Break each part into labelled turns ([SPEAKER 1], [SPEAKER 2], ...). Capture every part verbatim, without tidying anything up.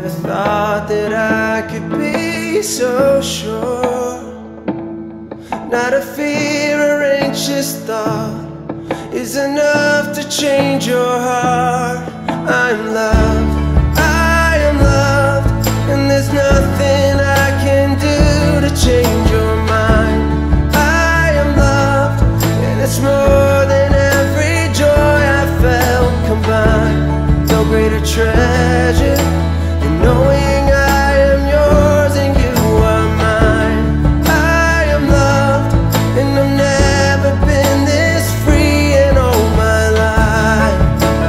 [SPEAKER 1] Never thought that I could be so sure. Not a fear or anxious thought is enough to change your heart. I'm loved, I am loved, and there's nothing I can do to change your mind. I am loved, and it's more than every joy I felt combined. No greater treasure than knowing I am yours and you are mine. I am loved, and I've never been this free in all my life.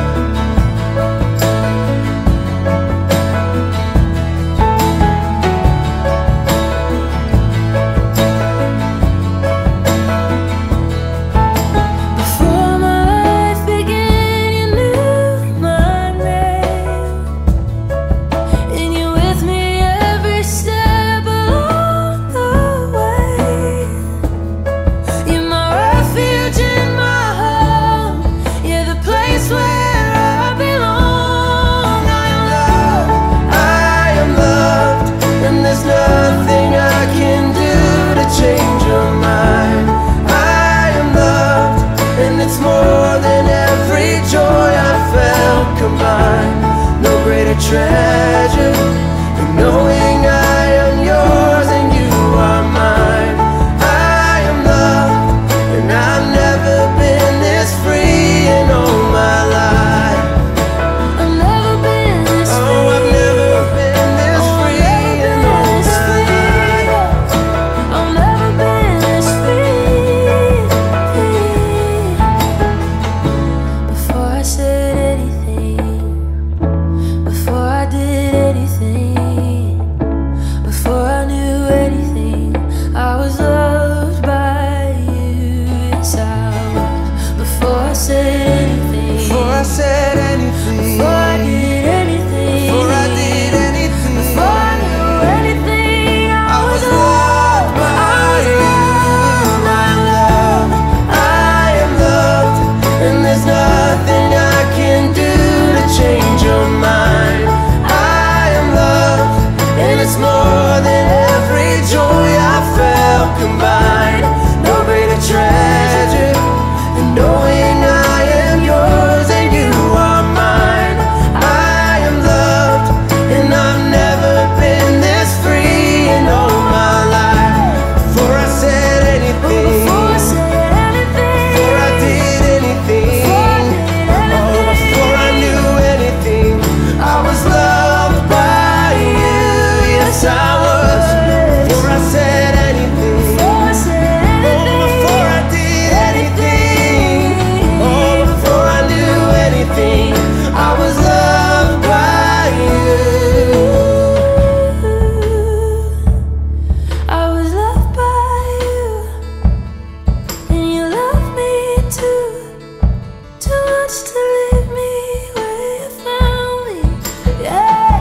[SPEAKER 2] Before my life began, you knew my name, and you're with me every step along the way. You're my refuge and my home, you're the place where I belong. I am loved,
[SPEAKER 1] I am loved, and there's nothing I can do to change your mind. I am loved, and it's more than every joy I felt combined. No greater treasure than knowing I am yours and you are mine. I am loved, and I've never been this free in all my life.
[SPEAKER 2] I've never been this free.
[SPEAKER 1] Oh, I've never been this free in all my life.
[SPEAKER 2] I've never been this free. Before I said anything, before I did anything, before I knew anything, I was loved by you. Yes, I was. Before I said anything,
[SPEAKER 1] Before I said anything,
[SPEAKER 2] before I did anything,
[SPEAKER 1] before I did anything,
[SPEAKER 2] before I knew anything, I,
[SPEAKER 1] I was
[SPEAKER 2] was
[SPEAKER 1] loved by you. I am loved, I am loved, and there's nothing I can do to change your mind. I am loved, and it's more than every joy I felt combined. No greater treasure than knowing I am yours and you are mine. I am loved, and I've never been this free in all my life. Before I said anything,
[SPEAKER 2] before I said anything,
[SPEAKER 1] before I did anything, oh, before I knew anything, I was loved by you. Yes, I was. Before I said anything,
[SPEAKER 2] before I said
[SPEAKER 1] oh,
[SPEAKER 2] anything,
[SPEAKER 1] before I did anything, oh, before I knew anything, I was loved by you.
[SPEAKER 2] I was loved by you, and you loved me too. Too much to leave me where you found me. Yeah.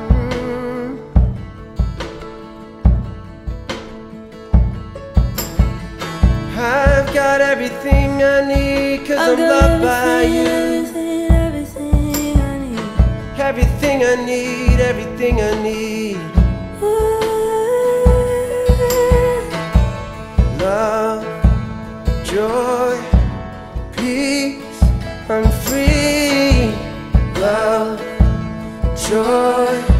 [SPEAKER 1] I've got everything I need, cause I'm
[SPEAKER 2] I've got
[SPEAKER 1] loved by you.
[SPEAKER 2] everything, everything I need.
[SPEAKER 1] Everything I need, everything I need.
[SPEAKER 2] Ooh.
[SPEAKER 1] Love, joy, peace, I'm free. Love, joy,